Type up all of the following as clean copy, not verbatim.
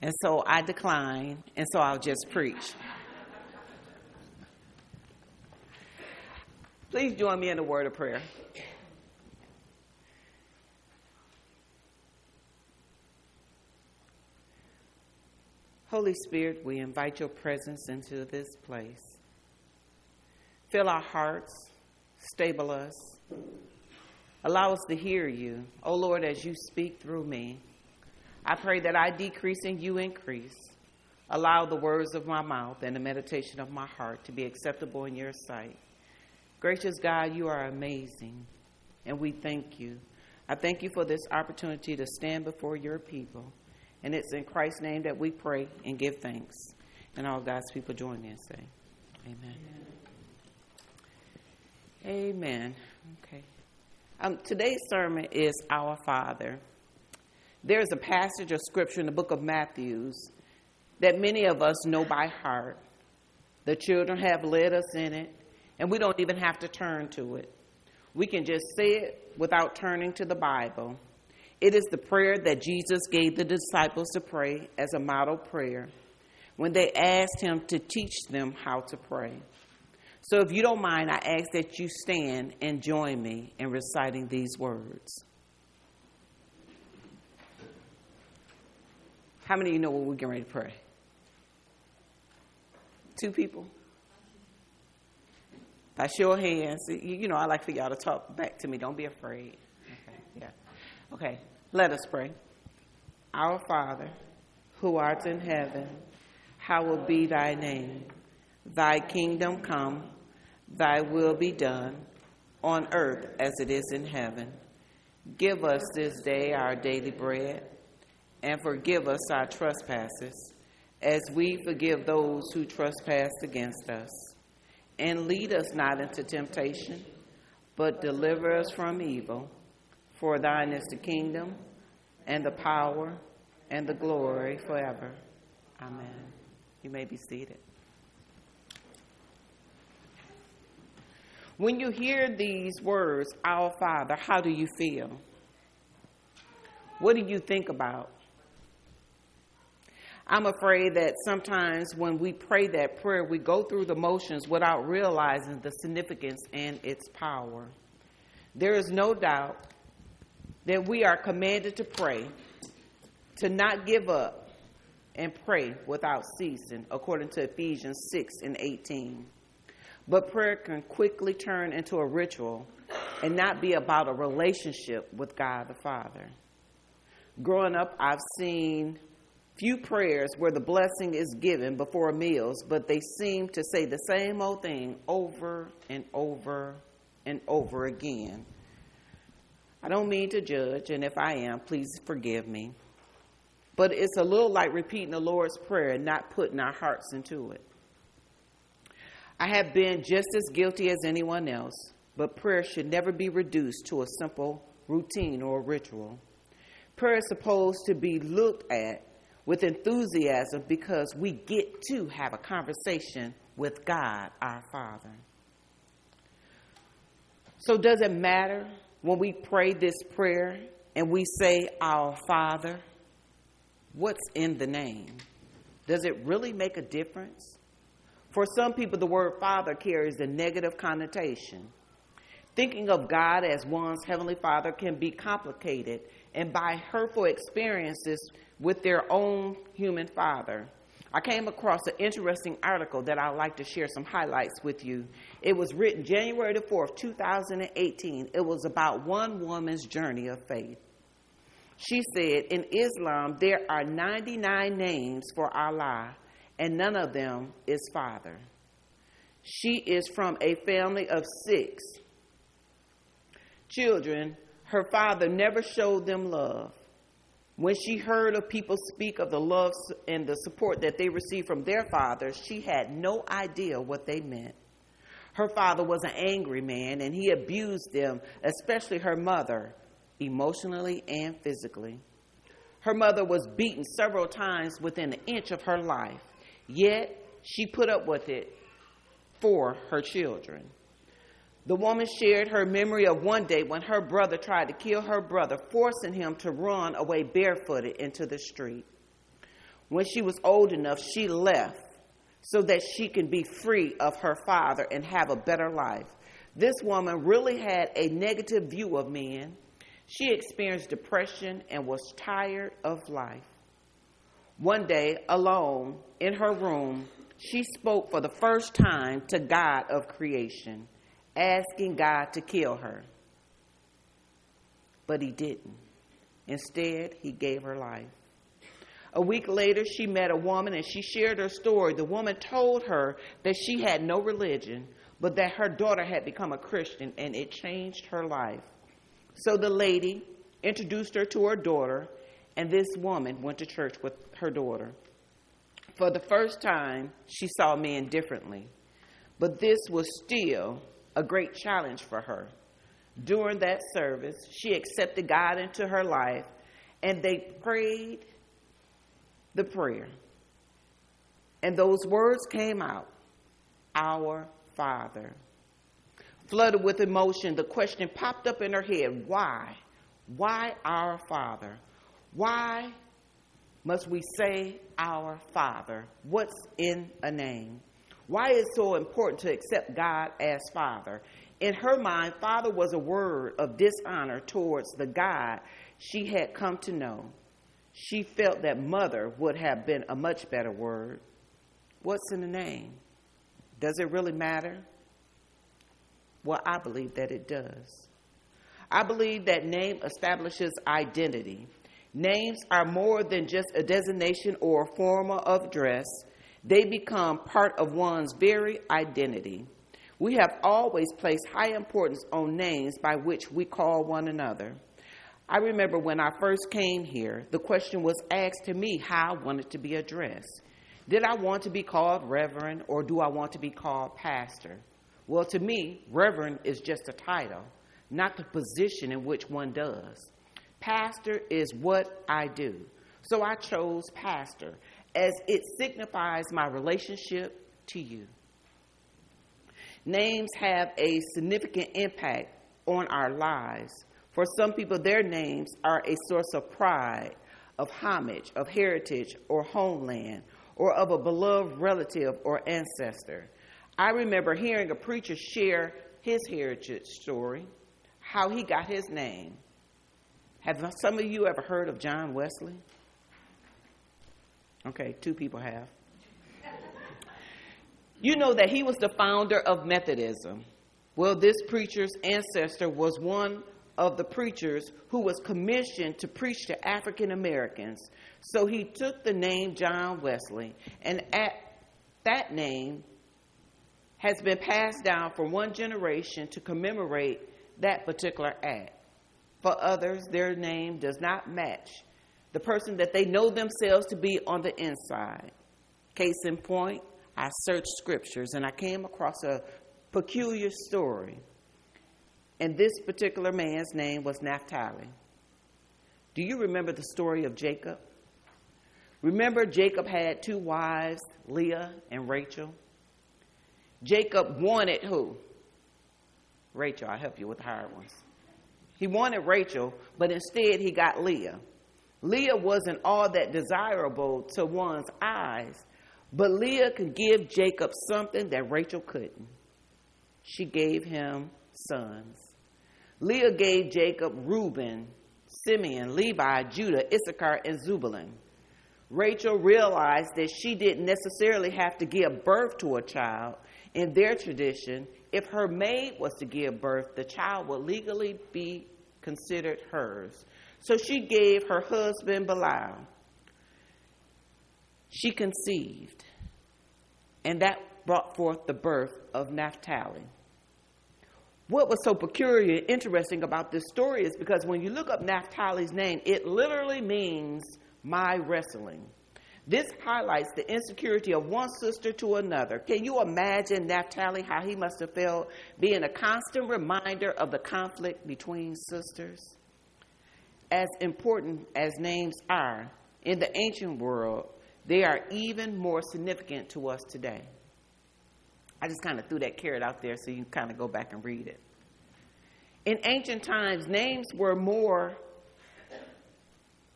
And so I decline, and so I'll just preach. Please join me in a word of prayer. Holy Spirit, we invite your presence into this place. Fill our hearts, stable us. Allow us to hear you, O Lord, as you speak through me. I pray that I decrease and you increase. Allow the words of my mouth and the meditation of my heart to be acceptable in your sight. Gracious God, you are amazing, and we thank you. I thank you for this opportunity to stand before your people. And it's in Christ's name that we pray and give thanks. And all God's people join me and say, amen. Amen. Okay. Today's sermon is Our Father. There's a passage of scripture in the book of Matthew that many of us know by heart. The children have led us in it, and we don't even have to turn to it. We can just say it without turning to the Bible. It is the prayer that Jesus gave the disciples to pray as a model prayer when they asked him to teach them how to pray. So if you don't mind, I ask that you stand and join me in reciting these words. How many of you know what we're getting ready to pray? 2 people? By show of hands. You know, I like for y'all to talk back to me. Don't be afraid. Okay, yeah. Okay, let us pray. Our Father, who art in heaven, hallowed be thy name. Thy kingdom come, thy will be done, on earth as it is in heaven. Give us this day our daily bread, and forgive us our trespasses, as we forgive those who trespass against us. And lead us not into temptation, but deliver us from evil. For thine is the kingdom, and the power, and the glory forever. Amen. You may be seated. When you hear these words, Our Father, how do you feel? What do you think about? I'm afraid that sometimes when we pray that prayer, we go through the motions without realizing the significance and its power. There is no doubt that we are commanded to pray, to not give up, and pray without ceasing, according to Ephesians 6:18. But prayer can quickly turn into a ritual and not be about a relationship with God the Father. Growing up, I've seen few prayers where the blessing is given before meals, but they seem to say the same old thing over and over and over again. I don't mean to judge, and if I am, please forgive me. But it's a little like repeating the Lord's Prayer and not putting our hearts into it. I have been just as guilty as anyone else, but prayer should never be reduced to a simple routine or ritual. Prayer is supposed to be looked at with enthusiasm because we get to have a conversation with God, our Father. So does it matter when we pray this prayer and we say, Our Father? What's in the name? Does it really make a difference? For some people, the word Father carries a negative connotation. Thinking of God as one's Heavenly Father can be complicated, and by hurtful experiences with their own human father. I came across an interesting article that I'd like to share some highlights with you. It was written January the 4th, 2018. It was about one woman's journey of faith. She said, in Islam, there are 99 names for Allah, and none of them is Father. She is from a family of 6 children. Her father never showed them love. When she heard of people speak of the love and the support that they received from their fathers, she had no idea what they meant. Her father was an angry man, and he abused them, especially her mother, emotionally and physically. Her mother was beaten several times within an inch of her life, yet she put up with it for her children. The woman shared her memory of one day when her brother tried to kill her brother, forcing him to run away barefooted into the street. When she was old enough, she left so that she can be free of her father and have a better life. This woman really had a negative view of men. She experienced depression and was tired of life. One day, alone in her room, she spoke for the first time to God of creation, asking God to kill her. But he didn't. Instead, he gave her life. A week later, she met a woman and she shared her story. The woman told her that she had no religion, but that her daughter had become a Christian and it changed her life. So the lady introduced her to her daughter, and this woman went to church with her daughter. For the first time, she saw men differently, but this was still a great challenge for her. During that service, she accepted God into her life, and they prayed the prayer. And those words came out, "Our Father." Flooded with emotion, the question popped up in her head, why? Why our Father? Why must we say our Father? What's in a name? Why is it so important to accept God as Father? In her mind, Father was a word of dishonor towards the God she had come to know. She felt that Mother would have been a much better word. What's in the name? Does it really matter? Well, I believe that it does. I believe that name establishes identity. Names are more than just a designation or a form of dress. They become part of one's very identity. We have always placed high importance on names by which we call one another. I remember when I first came here, the question was asked to me how I wanted to be addressed. Did I want to be called Reverend, or do I want to be called Pastor? Well, to me, Reverend is just a title, not the position in which one does. Pastor is what I do. So I chose Pastor, as it signifies my relationship to you. Names have a significant impact on our lives. For some people, their names are a source of pride, of homage, of heritage or homeland, or of a beloved relative or ancestor. I remember hearing a preacher share his heritage story, how he got his name. Have some of you ever heard of John Wesley? Okay, 2 people have. You know that he was the founder of Methodism. Well, this preacher's ancestor was one of the preachers who was commissioned to preach to African Americans. So he took the name John Wesley, and that name has been passed down from one generation to commemorate that particular act. For others, their name does not match the person that they know themselves to be on the inside. Case in point, I searched scriptures and I came across a peculiar story. And this particular man's name was Naphtali. Do you remember the story of Jacob? Remember, Jacob had 2 wives, Leah and Rachel. Jacob wanted who? Rachel. I'll help you with the hard ones. He wanted Rachel, but instead he got Leah. Leah wasn't all that desirable to one's eyes, but Leah could give Jacob something that Rachel couldn't. She gave him sons. Leah gave Jacob Reuben, Simeon, Levi, Judah, Issachar, and Zebulun. Rachel realized that she didn't necessarily have to give birth to a child. In their tradition, if her maid was to give birth, the child would legally be considered hers. So she gave her husband Bilhah. She conceived, and that brought forth the birth of Naphtali. What was so peculiar and interesting about this story is because when you look up Naphtali's name, it literally means my wrestling. This highlights the insecurity of one sister to another. Can you imagine Naphtali, how he must have felt, being a constant reminder of the conflict between sisters? As important as names are, in the ancient world, they are even more significant to us today. I just kind of threw that carrot out there so you can kind of go back and read it. In ancient times, names were more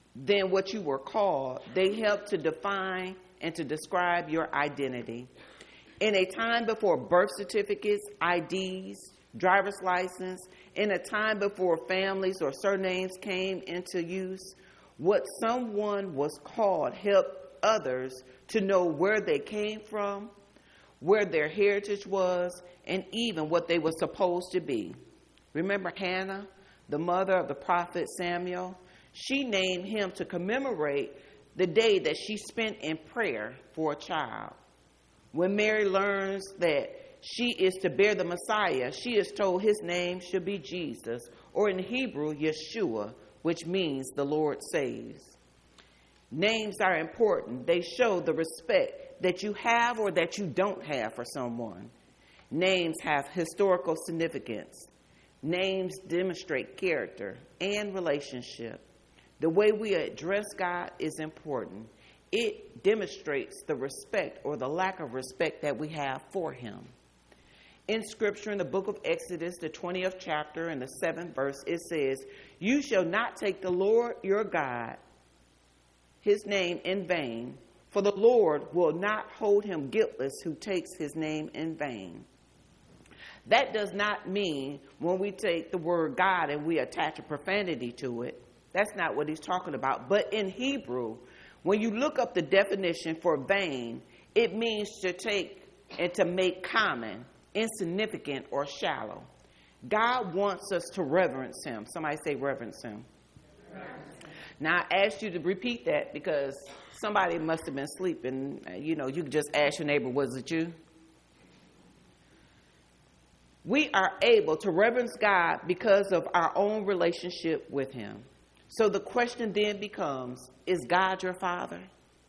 than what you were called. They help to define and to describe your identity. In a time before birth certificates, IDs, driver's license, in a time before families or surnames came into use, what someone was called helped others to know where they came from, where their heritage was, and even what they were supposed to be. Remember Hannah, the mother of the prophet Samuel? She named him to commemorate the day that she spent in prayer for a child. When Mary learns that she is to bear the Messiah, she is told his name should be Jesus, or in Hebrew, Yeshua, which means the Lord saves. Names are important. They show the respect that you have or that you don't have for someone. Names have historical significance. Names demonstrate character and relationship. The way we address God is important. It demonstrates the respect or the lack of respect that we have for him. In Scripture, in the book of Exodus, the 20th chapter and the 7th verse, it says, "You shall not take the Lord your God, his name in vain, for the Lord will not hold him guiltless who takes his name in vain." That does not mean when we take the word God and we attach a profanity to it. That's not what he's talking about. But in Hebrew, when you look up the definition for vain, it means to take and to make common, insignificant, or shallow. God wants us to reverence him. Somebody say reverence him. Now, I asked you to repeat that because somebody must have been sleeping. You could just ask your neighbor, was it you? We are able to reverence God because of our own relationship with him. So the question then becomes, is God your Father?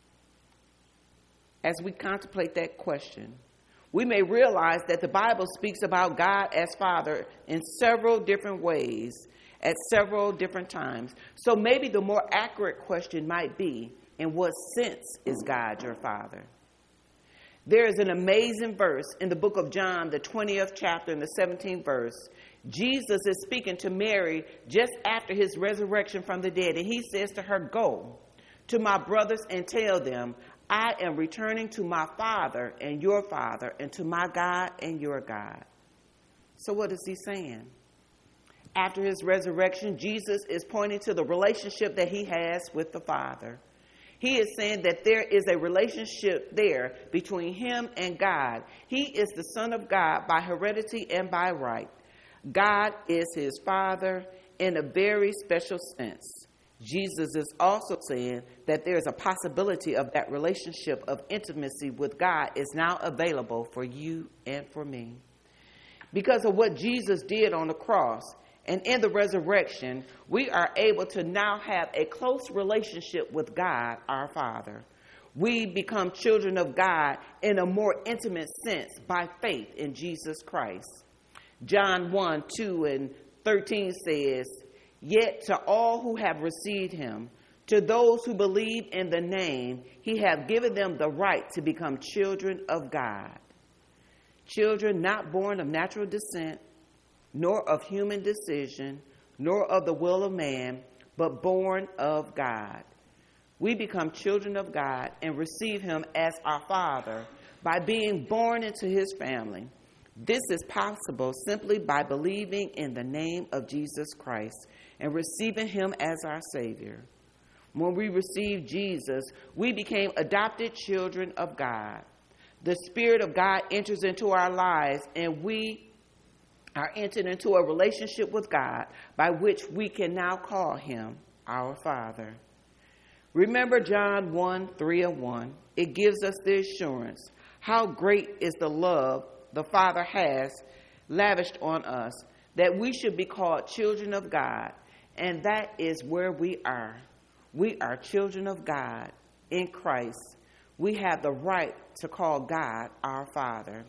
As we contemplate that question, we may realize that the Bible speaks about God as Father in several different ways at several different times. So maybe the more accurate question might be, in what sense is God your Father? There is an amazing verse in the book of John, the 20th chapter and the 17th verse. Jesus is speaking to Mary just after his resurrection from the dead. And he says to her, "Go to my brothers and tell them, I am returning to my Father and your Father, and to my God and your God." So what is he saying? After his resurrection, Jesus is pointing to the relationship that he has with the Father. He is saying that there is a relationship there between him and God. He is the Son of God by heredity and by right. God is his Father in a very special sense. Jesus is also saying that there is a possibility of that relationship of intimacy with God is now available for you and for me. Because of what Jesus did on the cross and in the resurrection, we are able to now have a close relationship with God, our Father. We become children of God in a more intimate sense by faith in Jesus Christ. John 1:2 and 13 says, "Yet to all who have received him, to those who believe in the name, he hath given them the right to become children of God." Children not born of natural descent, nor of human decision, nor of the will of man, but born of God. We become children of God and receive him as our Father by being born into his family. This is possible simply by believing in the name of Jesus Christ and receiving him as our Savior. When we received Jesus, we became adopted children of God. The Spirit of God enters into our lives, and we are entered into a relationship with God by which we can now call him our Father. Remember John 1:3-1. It gives us the assurance. How great is the love the Father has lavished on us, that we should be called children of God. And that is where we are. We are children of God in Christ. We have the right to call God our Father.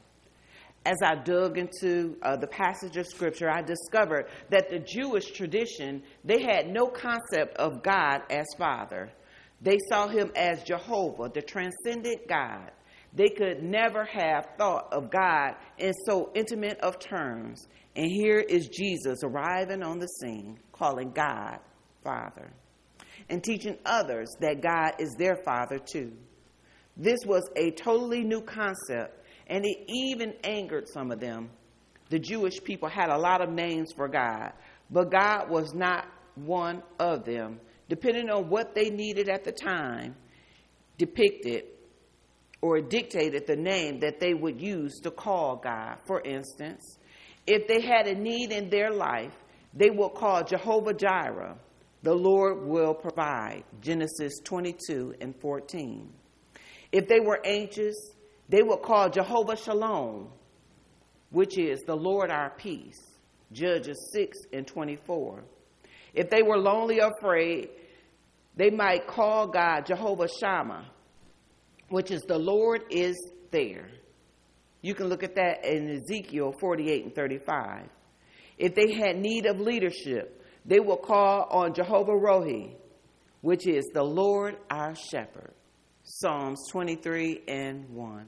As I dug into the passage of Scripture, I discovered that the Jewish tradition, they had no concept of God as Father. They saw him as Jehovah, the transcendent God. They could never have thought of God in so intimate of terms. And here is Jesus arriving on the scene, calling God Father. and teaching others that God is their Father too. This was a totally new concept, and it even angered some of them. The Jewish people had a lot of names for God, but God was not one of them. Depending on what they needed at the time, depicted or dictated the name that they would use to call God. For instance, if they had a need in their life, they will call Jehovah Jireh, the Lord will provide, Genesis 22:14. If they were anxious, they would call Jehovah Shalom, which is the Lord our peace, Judges 6:24. If they were lonely or afraid, they might call God Jehovah Shammah, which is the Lord is there. You can look at that in Ezekiel 48:35. If they had need of leadership, they will call on Jehovah Rohi, which is the Lord our shepherd, Psalms 23:1.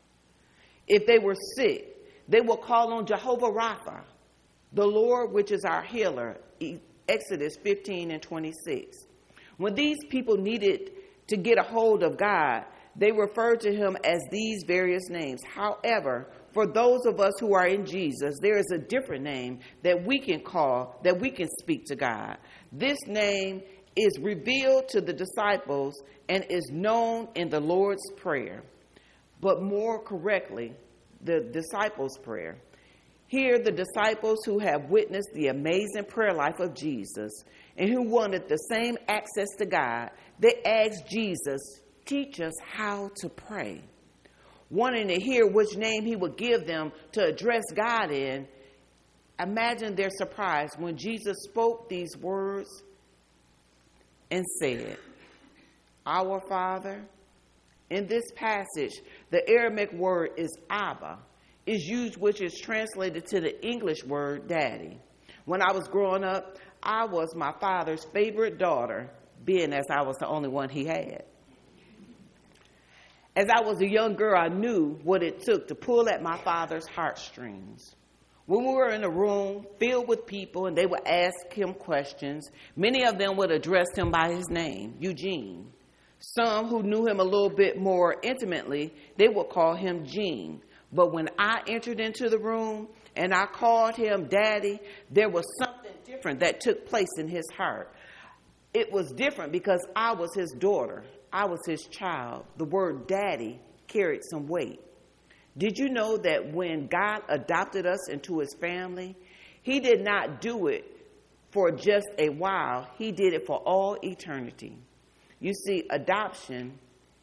If they were sick, they will call on Jehovah Rapha, the Lord which is our healer, Exodus 15:26. When these people needed to get a hold of God, they referred to him as these various names. However, for those of us who are in Jesus, there is a different name that we can call, that we can speak to God. This name is revealed to the disciples and is known in the Lord's Prayer, but more correctly, the disciples' prayer. Here, the disciples who have witnessed the amazing prayer life of Jesus and who wanted the same access to God, they asked Jesus, teach us how to pray. Wanting to hear which name he would give them to address God in, imagine their surprise when Jesus spoke these words and said, Our Father. In this passage, the Aramaic word is Abba, is used, which is translated to the English word daddy. When I was growing up, I was my father's favorite daughter, being as I was the only one he had. As I was a young girl, I knew what it took to pull at my father's heartstrings. When we were in a room filled with people and they would ask him questions, many of them would address him by his name, Eugene. Some who knew him a little bit more intimately, they would call him Gene. But when I entered into the room and I called him Daddy, there was something different that took place in his heart. It was different because I was his daughter. I was his child. The word Daddy carried some weight. Did you know that when God adopted us into his family, he did not do it for just a while. He did it for all eternity. You see, adoption,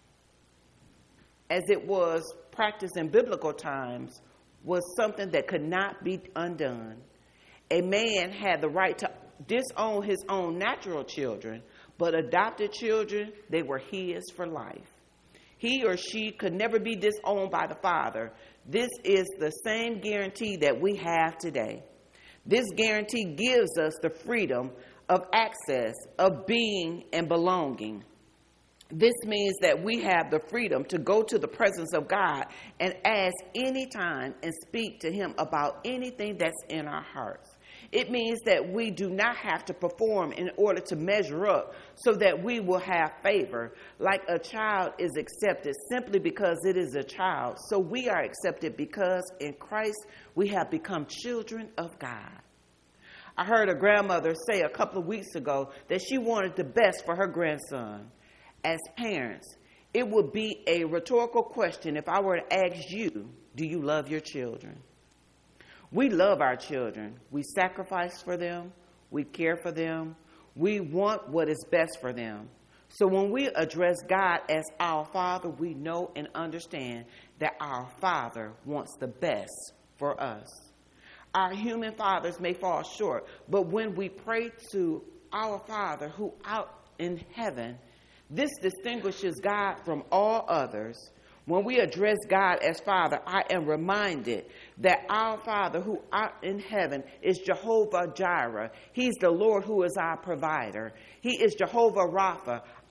as it was practiced in biblical times, was something that could not be undone. A man had the right to disown his own natural children, but adopted children, they were his for life. He or she could never be disowned by the Father. This is the same guarantee that we have today. This guarantee gives us the freedom of access, of being and belonging. This means that we have the freedom to go to the presence of God and ask anytime and speak to him about anything that's in our hearts. It means that we do not have to perform in order to measure up so that we will have favor. Like a child is accepted simply because it is a child, so we are accepted because in Christ we have become children of God. I heard a grandmother say a couple of weeks ago that she wanted the best for her grandson. As parents, it would be a rhetorical question if I were to ask you, do you love your children? We love our children. We sacrifice for them. We care for them. We want what is best for them. So when we address God as our Father, we know and understand that our Father wants the best for us. Our human fathers may fall short, but when we pray to our Father who art in heaven, this distinguishes God from all others. When we address God as Father, I am reminded that our Father who art in heaven is Jehovah Jireh. He's the Lord who is our provider. He is Jehovah Rapha,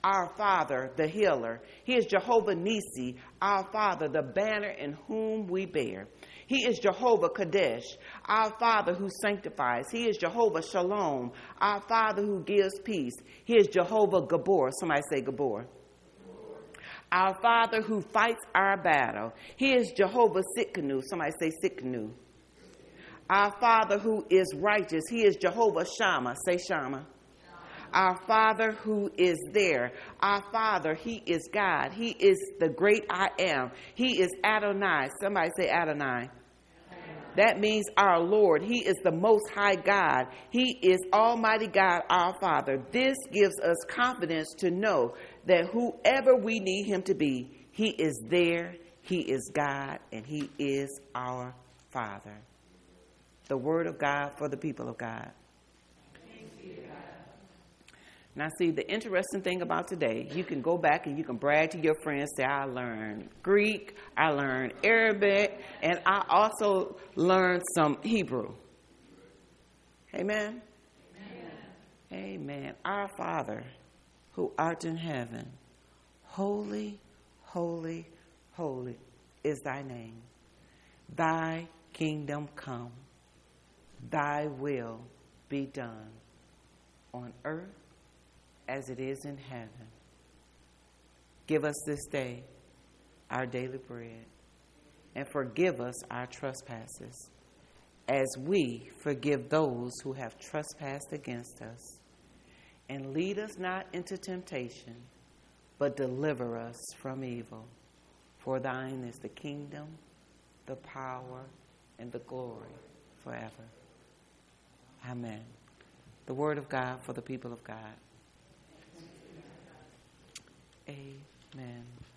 our Father, the healer. He is Jehovah Nissi, our Father, the banner in whom we bear. He is Jehovah Kadesh, our Father who sanctifies. He is Jehovah Shalom, our Father who gives peace. He is Jehovah Gabor. Somebody say Gabor. Our Father who fights our battle. He is Jehovah Sitkanu. Somebody say Sitkanu. Our Father who is righteous. He is Jehovah Shammah. Say Shammah. Our Father who is there. Our Father, He is God. He is the great I am. He is Adonai. Somebody say Adonai. That means our Lord. He is the Most High God. He is Almighty God, our Father. This gives us confidence to know that whoever we need Him to be, He is there, He is God, and He is our Father. The Word of God for the people of God. Now, see, the interesting thing about today, you can go back and you can brag to your friends, say, I learned Greek, I learned Arabic, and I also learned some Hebrew. Amen? Amen. Amen. Our Father, who art in heaven, holy, holy, holy is thy name. Thy kingdom come. Thy will be done on earth as it is in heaven. Give us this day our daily bread, and forgive us our trespasses, as we forgive those who have trespassed against us. And lead us not into temptation, but deliver us from evil. For thine is the kingdom, the power, and the glory forever. Amen. The word of God for the people of God. Amen.